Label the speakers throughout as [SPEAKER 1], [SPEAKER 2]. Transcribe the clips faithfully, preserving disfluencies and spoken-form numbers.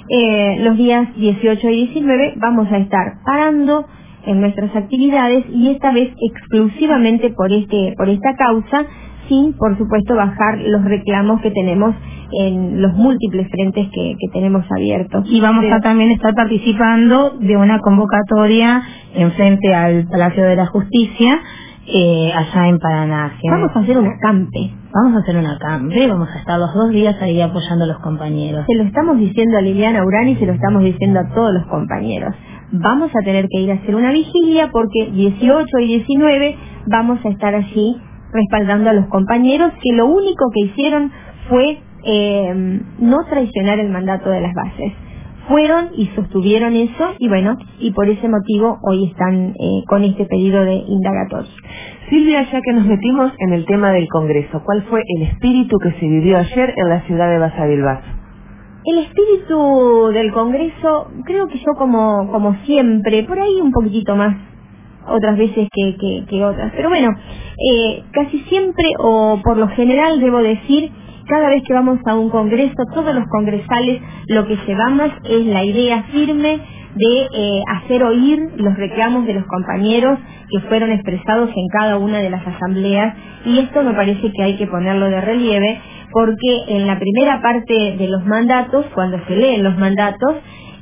[SPEAKER 1] Eh, los días dieciocho y diecinueve vamos a estar parando en nuestras actividades y esta vez exclusivamente por este por esta causa, sin por supuesto bajar los reclamos que tenemos en los múltiples frentes que, que tenemos abiertos.
[SPEAKER 2] Y vamos a también estar participando de una convocatoria en frente al Palacio de la Justicia, eh, allá en Paraná.
[SPEAKER 1] Vamos a hacer un acampe.
[SPEAKER 2] Vamos a hacer un acampe, vamos a estar los dos días ahí apoyando a los compañeros.
[SPEAKER 1] Se lo estamos diciendo a Liliana Urán y se lo estamos diciendo a todos los compañeros. Vamos a tener que ir a hacer una vigilia porque dieciocho y diecinueve vamos a estar allí respaldando a los compañeros que lo único que hicieron fue eh, no traicionar el mandato de las bases. Fueron y sostuvieron eso y bueno, y por ese motivo hoy están eh, con este pedido de indagatorio.
[SPEAKER 3] Silvia, ya que nos metimos en el tema del Congreso, ¿cuál fue el espíritu que se vivió ayer en la ciudad de Basavilbaso?
[SPEAKER 1] El espíritu del Congreso, creo que yo como como siempre, por ahí un poquitito más otras veces que, que, que otras, pero bueno, eh, casi siempre o por lo general debo decir, cada vez que vamos a un congreso, todos los congresales lo que llevamos es la idea firme de eh, hacer oír los reclamos de los compañeros que fueron expresados en cada una de las asambleas, y esto me parece que hay que ponerlo de relieve porque en la primera parte de los mandatos, cuando se leen los mandatos,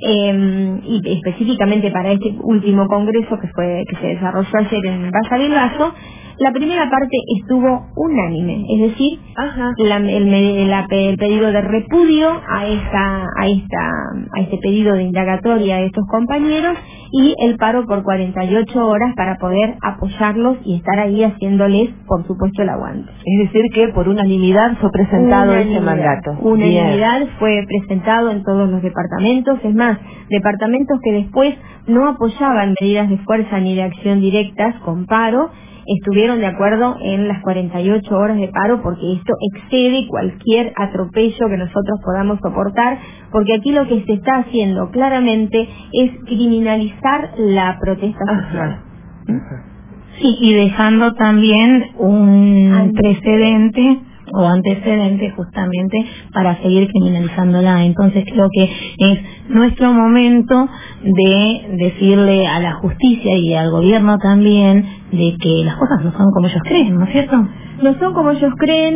[SPEAKER 1] eh, y específicamente para este último congreso que fue que se desarrolló ayer en Basavilbaso, la primera parte estuvo unánime, es decir,
[SPEAKER 3] Ajá.
[SPEAKER 1] La, el, la, el pedido de repudio a esta, a esta, a este pedido de indagatoria de estos compañeros y el paro por cuarenta y ocho horas para poder apoyarlos y estar ahí haciéndoles, por supuesto, el aguante.
[SPEAKER 3] Es decir, que por unanimidad fue presentado ese mandato.
[SPEAKER 1] Unanimidad Bien. Fue presentado en todos los departamentos, es más, departamentos que después no apoyaban medidas de fuerza ni de acción directas con paro, estuvieron de acuerdo en las cuarenta y ocho horas de paro porque esto excede cualquier atropello que nosotros podamos soportar, porque aquí lo que se está haciendo claramente es criminalizar la protesta social.
[SPEAKER 2] Ajá. Sí, y dejando también un Ante precedente o antecedente justamente para seguir criminalizándola. Entonces creo que es nuestro momento de decirle a la justicia y al gobierno también de que las cosas no son como ellos creen, ¿no es cierto?
[SPEAKER 1] No son como ellos creen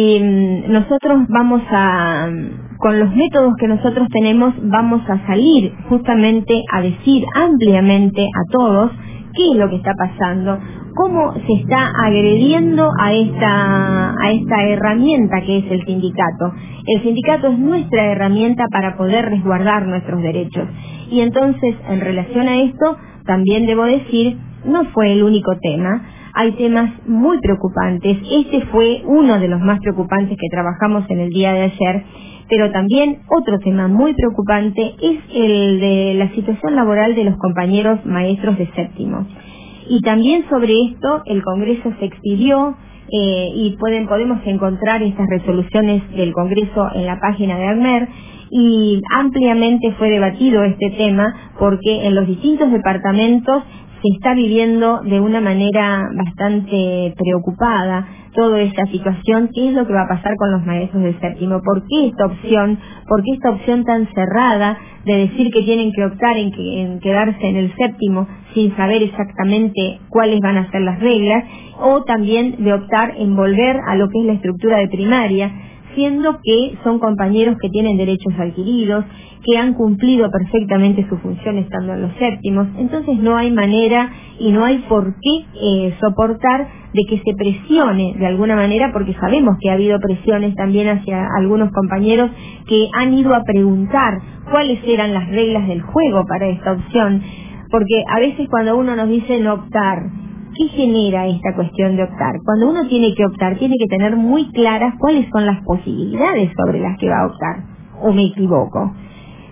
[SPEAKER 1] y nosotros vamos a, con los métodos que nosotros tenemos, vamos a salir justamente a decir ampliamente a todos qué es lo que está pasando, cómo se está agrediendo a esta a esta herramienta que es el sindicato. El sindicato es nuestra herramienta para poder resguardar nuestros derechos. Y entonces, en relación a esto, también debo decir, no fue el único tema. Hay temas muy preocupantes. Este fue uno de los más preocupantes que trabajamos en el día de ayer. Pero también otro tema muy preocupante es el de la situación laboral de los compañeros maestros de séptimo. Y también sobre esto el Congreso se expidió eh, y pueden podemos encontrar estas resoluciones del Congreso en la página de ACMER, y ampliamente fue debatido este tema porque en los distintos departamentos se está viviendo de una manera bastante preocupada toda esta situación. ¿Qué es lo que va a pasar con los maestros del séptimo? ¿Por qué esta opción? ¿Por qué esta opción tan cerrada de decir que tienen que optar en, que, en quedarse en el séptimo sin saber exactamente cuáles van a ser las reglas? O también de optar en volver a lo que es la estructura de primaria, siendo que son compañeros que tienen derechos adquiridos, que han cumplido perfectamente su función estando en los séptimos. Entonces no hay manera y no hay por qué eh, soportar de que se presione de alguna manera, porque sabemos que ha habido presiones también hacia algunos compañeros que han ido a preguntar cuáles eran las reglas del juego para esta opción, porque a veces cuando uno nos dice no optar, ¿qué genera esta cuestión de optar? Cuando uno tiene que optar, tiene que tener muy claras cuáles son las posibilidades sobre las que va a optar, ¿o me equivoco?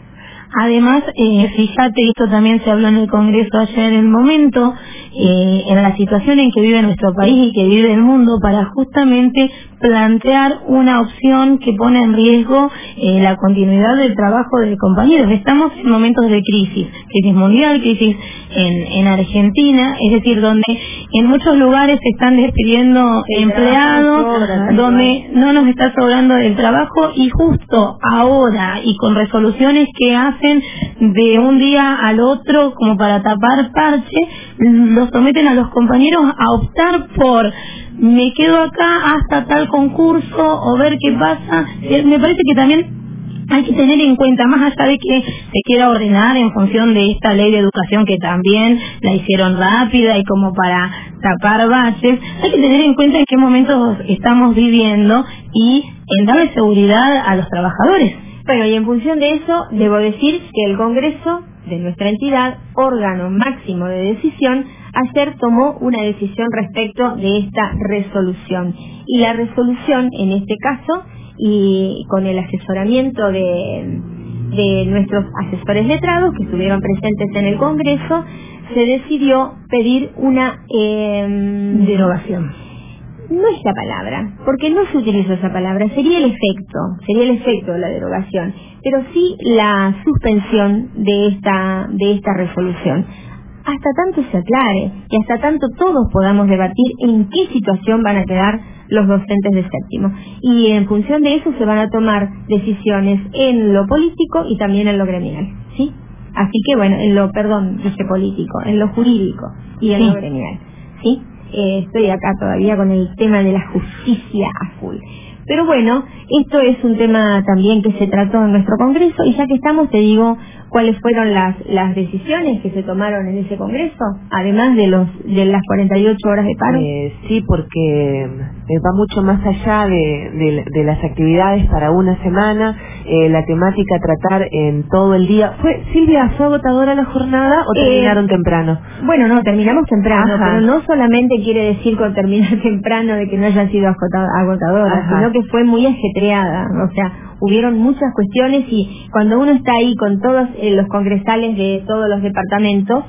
[SPEAKER 2] Además, eh, fíjate, esto también se habló en el Congreso ayer, en el momento, eh, en la situación en que vive nuestro país y que vive el mundo, para justamente plantear una opción que pone en riesgo eh, la continuidad del trabajo de compañeros. Estamos en momentos de crisis, crisis mundial, crisis en, en Argentina, es decir, donde en muchos lugares se están despidiendo empleados, donde no nos está sobrando el trabajo, y justo ahora y con resoluciones que hacen de un día al otro como para tapar parche, los someten a los compañeros a optar por me quedo acá hasta tal concurso o ver qué pasa. Me parece que también hay que tener en cuenta, más allá de que se quiera ordenar en función de esta ley de educación que también la hicieron rápida y como para tapar baches, hay que tener en cuenta en qué momentos estamos viviendo y en darle seguridad a los trabajadores.
[SPEAKER 1] Bueno, y en función de eso, debo decir que el Congreso de nuestra entidad, órgano máximo de decisión, ayer tomó una decisión respecto de esta resolución. Y la resolución, en este caso, y con el asesoramiento de, de nuestros asesores letrados que estuvieron presentes en el Congreso, se decidió pedir una eh,
[SPEAKER 2] derogación.
[SPEAKER 1] No es la palabra, porque no se utilizó esa palabra, sería el efecto, sería el efecto de la derogación, pero sí la suspensión de esta, de esta resolución. Hasta tanto se aclare y hasta tanto todos podamos debatir en qué situación van a quedar los docentes de séptimo. Y en función de eso se van a tomar decisiones en lo político y también en lo gremial, ¿sí? Así que bueno, en lo, perdón, dije político, en lo jurídico y en sí. lo gremial, ¿sí? Eh, estoy acá todavía con el tema de la justicia a full. Pero bueno, esto es un tema también que se trató en nuestro Congreso, y ya que estamos, te digo cuáles fueron las las decisiones que se tomaron en ese Congreso, además de los de las cuarenta y ocho horas de paro.
[SPEAKER 3] Eh, sí, porque eh, va mucho más allá de, de, de las actividades para una semana, eh, la temática a tratar en todo el día. ¿Fue, Silvia, fue agotadora la jornada o terminaron eh, temprano?
[SPEAKER 1] Bueno, no, terminamos temprano, Ajá. pero no solamente quiere decir con terminar temprano de que no haya sido agotadora, Ajá. sino que fue muy ajetreada, o sea, hubieron muchas cuestiones, y cuando uno está ahí con todos eh, los congresales de todos los departamentos,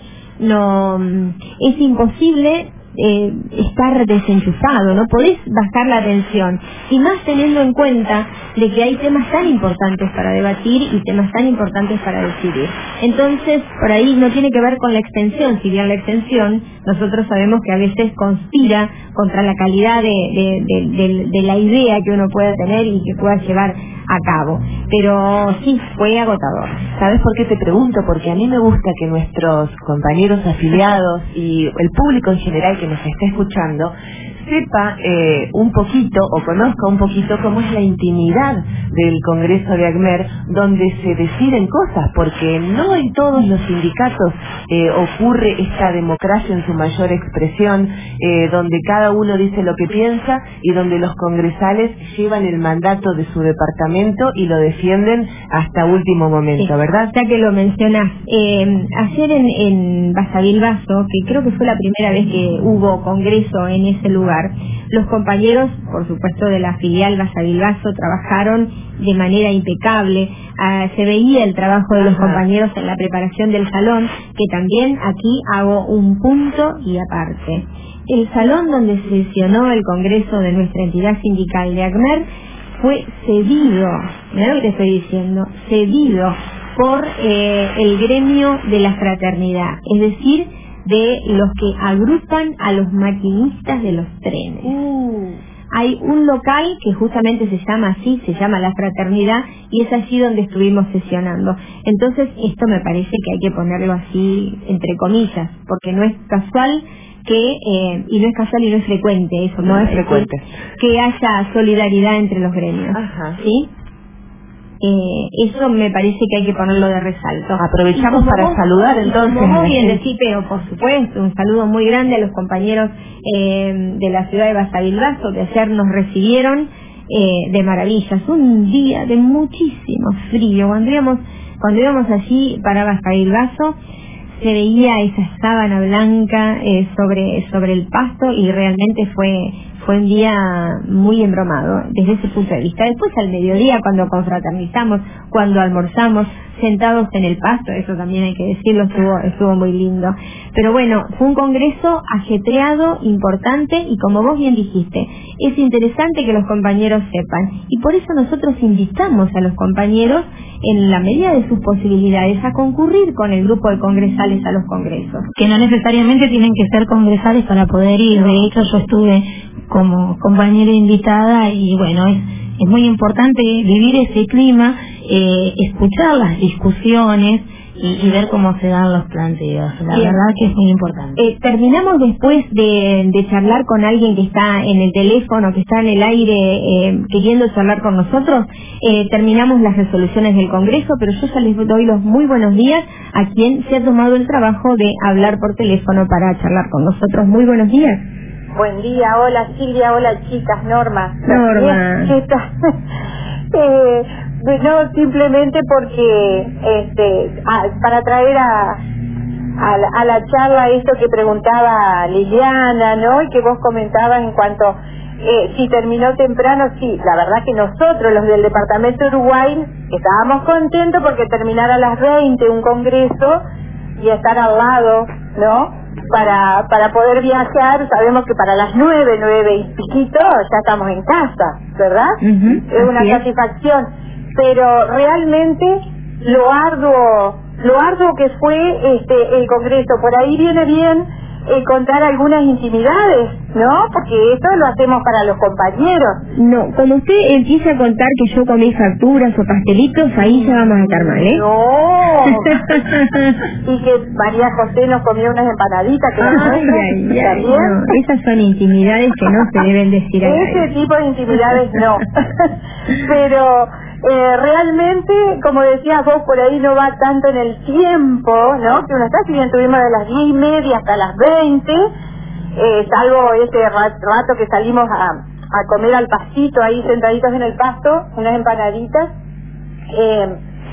[SPEAKER 1] no es imposible eh, estar desenchufado, no podés bajar la atención, y más teniendo en cuenta de que hay temas tan importantes para debatir y temas tan importantes para decidir. Entonces, por ahí no tiene que ver con la extensión, si bien la extensión nosotros sabemos que a veces conspira contra la calidad de, de, de, de, de la idea que uno pueda tener y que pueda llevar a cabo, pero sí, fue agotador.
[SPEAKER 3] ¿Sabes por qué te pregunto? Porque a mí me gusta que nuestros compañeros afiliados y el público en general que nos está escuchando sepa eh, un poquito o conozca un poquito cómo es la intimidad del Congreso de ACMER, donde se deciden cosas, porque no en todos los sindicatos eh, ocurre esta democracia en su mayor expresión, eh, donde cada uno dice lo que piensa y donde los congresales llevan el mandato de su departamento y lo defienden hasta último momento, sí, ¿verdad?
[SPEAKER 1] Ya que lo mencionas, eh, ayer en, en Basavilbaso, que creo que fue la primera vez que hubo congreso en ese lugar, los compañeros, por supuesto, de la filial Basavilbaso trabajaron de manera impecable. Ah, se veía el trabajo de los Ajá. compañeros en la preparación del salón, que también aquí hago un punto y aparte. El salón donde se sesionó el congreso de nuestra entidad sindical de ACMER fue cedido, mirá lo que te estoy diciendo, cedido por eh, el gremio de la fraternidad, es decir, de los que agrupan a los maquinistas de los trenes. Uh. Hay un local que justamente se llama así, se llama La Fraternidad, y es allí donde estuvimos sesionando. Entonces, esto me parece que hay que ponerlo así, entre comillas, porque no es casual que, eh, y no es casual y no es frecuente, eso
[SPEAKER 3] no es frecuente,
[SPEAKER 1] que haya solidaridad entre los gremios.
[SPEAKER 3] Ajá.
[SPEAKER 1] ¿Sí? Eh, eso me parece que hay que ponerlo de resalto.
[SPEAKER 3] Aprovechamos para vos, saludar entonces.
[SPEAKER 1] Como bien decir, pero por supuesto, un saludo muy grande a los compañeros eh, de la ciudad de Basavilbaso, que ayer nos recibieron eh, de maravillas. Un día de muchísimo frío. Cuando íbamos, cuando íbamos allí para Basavilbaso, se veía esa sábana blanca eh, sobre sobre el pasto, y realmente fue fue un día muy embromado desde ese punto de vista. Después al mediodía, cuando confraternizamos, cuando almorzamos, sentados en el pasto, eso también hay que decirlo, estuvo, estuvo muy lindo. Pero bueno, fue un congreso ajetreado, importante, y como vos bien dijiste, es interesante que los compañeros sepan, y por eso nosotros invitamos a los compañeros, en la medida de sus posibilidades, a concurrir con el grupo de congresales a los congresos.
[SPEAKER 2] Que no necesariamente tienen que ser congresales para poder ir. De hecho, yo estuve como compañera invitada y bueno, es, es muy importante vivir ese clima, eh, escuchar las discusiones y, y ver cómo se dan los planteos. La Bien. verdad que es muy importante.
[SPEAKER 1] Eh, terminamos después de, de charlar con alguien que está en el teléfono, que está en el aire eh, queriendo charlar con nosotros. Eh, terminamos las resoluciones del Congreso, pero yo ya les doy los muy buenos días a quien se ha tomado el trabajo de hablar por teléfono para charlar con nosotros. Muy buenos días.
[SPEAKER 4] Buen día, hola Silvia, hola chicas, Norma.
[SPEAKER 1] Norma.
[SPEAKER 4] ¿Qué tal? eh, no, simplemente porque este, a, para traer a, a, la, a la charla esto que preguntaba Liliana, ¿no? Y que vos comentabas en cuanto eh, si terminó temprano. Sí, la verdad que nosotros, los del departamento de Uruguay, estábamos contentos porque terminara a las veinte un congreso y estar al lado, ¿no? Para para poder viajar. Sabemos que para las nueve, nueve y piquito ya estamos en casa, ¿verdad?
[SPEAKER 1] Uh-huh,
[SPEAKER 4] es una satisfacción, pero realmente lo arduo, lo arduo que fue este el congreso. Por ahí viene bien eh, contar algunas intimidades, ¿no? Porque esto lo hacemos para los compañeros.
[SPEAKER 1] No, cuando usted empiece a contar que yo comí facturas o pastelitos, ahí ya vamos a estar mal, ¿eh?
[SPEAKER 4] No. Y que María José nos comió unas empanaditas que nos
[SPEAKER 1] ay, ay, ay, no, esas son intimidades que no se deben decir a nadie.
[SPEAKER 4] Ese tipo de intimidades no. Pero eh, realmente, como decías vos, por ahí no va tanto en el tiempo, ¿no? Que uno está, si bien tuvimos de las diez y media hasta las veinte, eh, salvo ese rato que salimos a, a comer al pastito, ahí sentaditos en el pasto, unas empanaditas. Eh,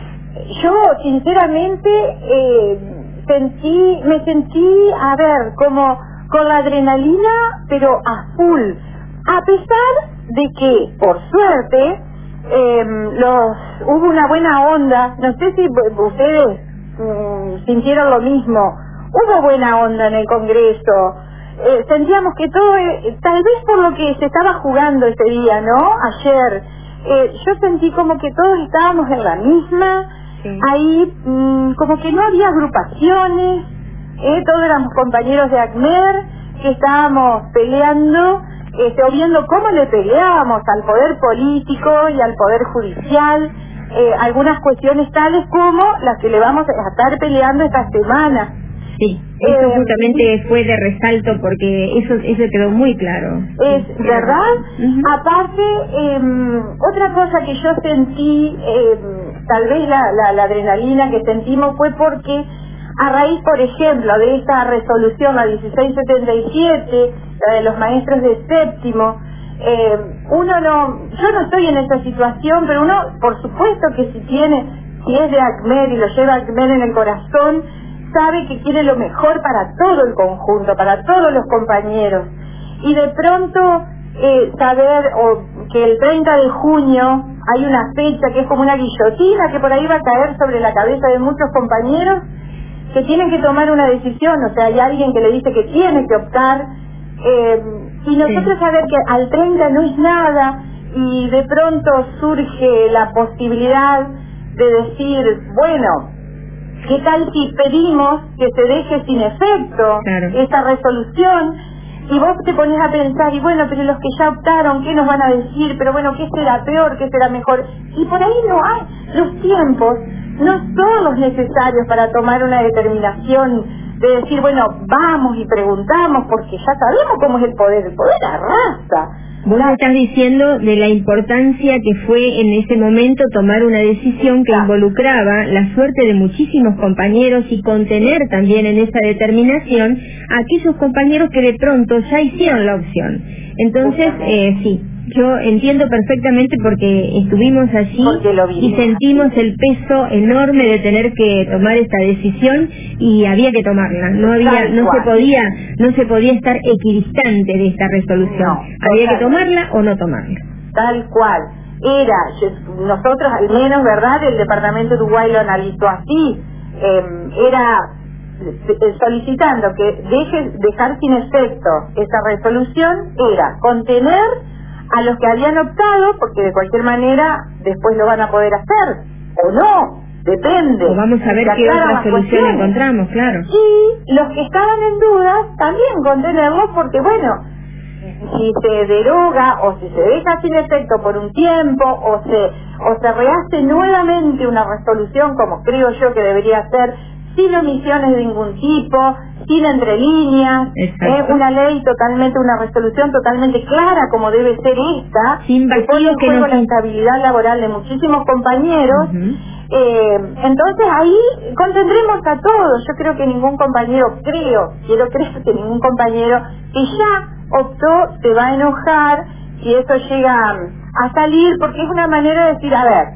[SPEAKER 4] yo, sinceramente, eh, sentí, me sentí, a ver, como con la adrenalina, pero a full. A pesar de que, por suerte, eh, los hubo una buena onda. No sé si ustedes mm, sintieron lo mismo. Hubo buena onda en el Congreso. Eh, sentíamos que todo, eh, tal vez por lo que se estaba jugando ese día, ¿no? Ayer, eh, yo sentí como que todos estábamos en la misma. Sí. Ahí mmm, como que no había agrupaciones, eh, todos éramos compañeros de ACMER que estábamos peleando, este, o viendo cómo le peleábamos al poder político y al poder judicial, eh, algunas cuestiones tales como las que le vamos a estar peleando esta semana.
[SPEAKER 1] Sí, eso eh, justamente fue de resalto porque eso eso quedó muy claro.
[SPEAKER 4] Es verdad. Uh-huh. Aparte, eh, otra cosa que yo sentí, eh, tal vez la, la, la adrenalina que sentimos fue porque a raíz, por ejemplo, de esta resolución, la dieciséis setenta y siete, la de los maestros de séptimo, eh, uno no, yo no estoy en esa situación, pero uno, por supuesto que si tiene, si es de ACMER y lo lleva ACMER en el corazón, sabe que quiere lo mejor para todo el conjunto, para todos los compañeros. Y de pronto eh, saber o que el treinta de junio hay una fecha que es como una guillotina que por ahí va a caer sobre la cabeza de muchos compañeros que tienen que tomar una decisión. O sea, hay alguien que le dice que tiene que optar, eh, y nosotros sí. Saber que al treinta no es nada y de pronto surge la posibilidad de decir, bueno, ¿qué tal si pedimos que se deje sin efecto claro. esa resolución? Y vos te pones a pensar, y bueno, pero los que ya optaron, ¿qué nos van a decir? Pero bueno, ¿qué será peor? ¿Qué será mejor? Y por ahí no hay. Los tiempos no son los necesarios para tomar una determinación de decir, bueno, vamos y preguntamos, porque ya sabemos cómo es el poder. El poder arrasa.
[SPEAKER 1] Vos me estás diciendo de la importancia que fue en ese momento tomar una decisión que involucraba la suerte de muchísimos compañeros y contener también en esa determinación a aquellos compañeros que de pronto ya hicieron la opción. Entonces, eh, sí, Yo entiendo perfectamente porque estuvimos allí
[SPEAKER 4] Porque lo
[SPEAKER 1] y
[SPEAKER 4] vivimos.
[SPEAKER 1] sentimos el peso enorme de tener que tomar esta decisión y había que tomarla. No había,
[SPEAKER 4] Tal
[SPEAKER 1] no
[SPEAKER 4] cual.
[SPEAKER 1] se podía, no se podía estar equidistante de esta resolución.
[SPEAKER 4] No,
[SPEAKER 1] había que
[SPEAKER 4] totalmente.
[SPEAKER 1] tomarla o no tomarla.
[SPEAKER 4] Tal cual. Era, yo- nosotros al menos, ¿verdad? El Departamento de Uruguay lo analizó así. Eh, era eh, solicitando que deje, dejar sin efecto esa resolución, era contener a los que habían optado, porque de cualquier manera después lo van a poder hacer, o no, depende.
[SPEAKER 1] O vamos a ver
[SPEAKER 4] Se
[SPEAKER 1] qué
[SPEAKER 4] aclaran
[SPEAKER 1] otra
[SPEAKER 4] las
[SPEAKER 1] solución
[SPEAKER 4] cuestiones.
[SPEAKER 1] encontramos, claro.
[SPEAKER 4] Y los que estaban en dudas, también contenerlos, porque bueno, si se deroga o si se deja sin efecto por un tiempo o se o se rehace nuevamente una resolución, como creo yo que debería ser, sin omisiones de ningún tipo, sin entre líneas,
[SPEAKER 1] Exacto.
[SPEAKER 4] eh, una ley totalmente, una resolución totalmente clara como debe ser esta,
[SPEAKER 1] Sin
[SPEAKER 4] que pone en
[SPEAKER 1] vacíos que
[SPEAKER 4] juego
[SPEAKER 1] no
[SPEAKER 4] la
[SPEAKER 1] se-
[SPEAKER 4] estabilidad laboral de muchísimos compañeros.
[SPEAKER 1] Ujú.
[SPEAKER 4] Eh, entonces ahí contendremos a todos. Yo creo que ningún compañero, creo, quiero creer que ningún compañero que ya optó se va a enojar si eso llega a salir, porque es una manera de decir, a ver,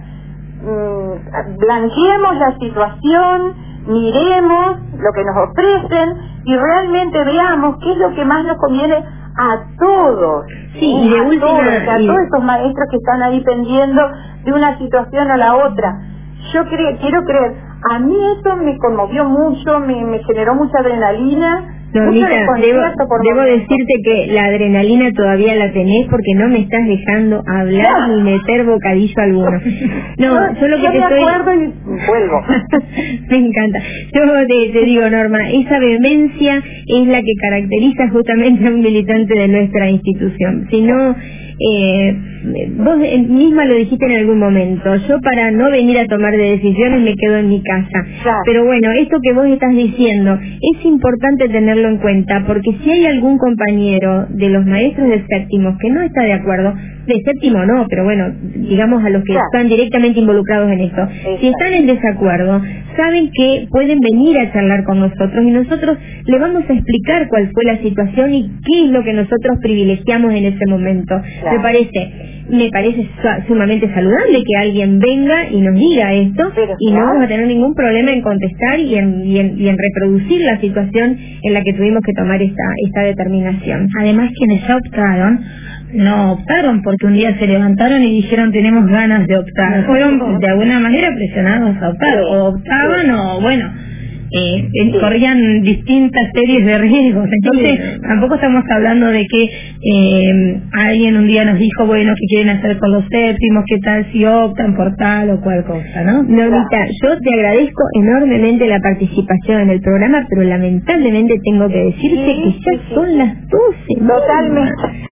[SPEAKER 4] mmm, blanqueemos la situación, miremos lo que nos ofrecen y realmente veamos qué es lo que más nos conviene a todos.
[SPEAKER 1] Sí, y de
[SPEAKER 4] a
[SPEAKER 1] última-
[SPEAKER 4] todos, o sea,
[SPEAKER 1] y-
[SPEAKER 4] a todos esos maestros que están ahí pendiendo de una situación a la otra. Yo creo, quiero creer, a mí eso me conmovió mucho, me, me generó mucha adrenalina,
[SPEAKER 1] Normita,
[SPEAKER 4] mucho
[SPEAKER 1] debo,
[SPEAKER 4] desconcierto por
[SPEAKER 1] debo
[SPEAKER 4] momentos.
[SPEAKER 1] decirte que la adrenalina todavía la tenés porque no me estás dejando hablar ni meter bocadillo alguno. No, yo lo que
[SPEAKER 4] yo
[SPEAKER 1] te
[SPEAKER 4] me
[SPEAKER 1] estoy...
[SPEAKER 4] acuerdo y vuelvo.
[SPEAKER 1] Me encanta. Yo te, te digo, Norma, esa vehemencia es la que caracteriza justamente a un militante de nuestra institución. Si no, eh, vos misma lo dijiste en algún momento, yo para no venir a tomar de decisiones me quedo en mi casa.
[SPEAKER 4] Claro.
[SPEAKER 1] Pero bueno, esto que vos estás diciendo es importante tenerlo en cuenta, porque si hay algún compañero de los maestros de séptimos que no está de acuerdo, de séptimo no, pero bueno, digamos a los que
[SPEAKER 4] Claro.
[SPEAKER 1] están directamente involucrados en esto, si están en desacuerdo, saben que pueden venir a charlar con nosotros y nosotros le vamos a explicar cuál fue la situación y qué es lo que nosotros privilegiamos en ese momento.
[SPEAKER 4] Claro.
[SPEAKER 1] Me parece, me parece su- sumamente saludable que alguien venga y nos diga esto,
[SPEAKER 4] Pero
[SPEAKER 1] y no
[SPEAKER 4] claro.
[SPEAKER 1] vamos a tener ningún problema en contestar y en, y en, y en reproducir la situación en la que tuvimos que tomar esta, esta determinación.
[SPEAKER 2] Además, quienes ya optaron, no optaron porque un día se levantaron y dijeron tenemos ganas de optar. Fueron de alguna manera presionados a optar.
[SPEAKER 4] Sí,
[SPEAKER 2] O optaban
[SPEAKER 4] sí.
[SPEAKER 2] o, bueno, eh, eh,
[SPEAKER 4] Sí.
[SPEAKER 2] corrían distintas series de riesgos. Entonces,
[SPEAKER 1] Sí.
[SPEAKER 2] tampoco estamos hablando de que eh, alguien un día nos dijo, bueno, ¿qué quieren hacer con los séptimos? ¿Qué tal si optan por tal o cual cosa, no?
[SPEAKER 1] Normita, yo te agradezco enormemente la participación en el programa, pero lamentablemente tengo que decirte
[SPEAKER 4] Sí,
[SPEAKER 1] que ya
[SPEAKER 4] sí, sí.
[SPEAKER 1] son las doce.
[SPEAKER 4] Totalmente.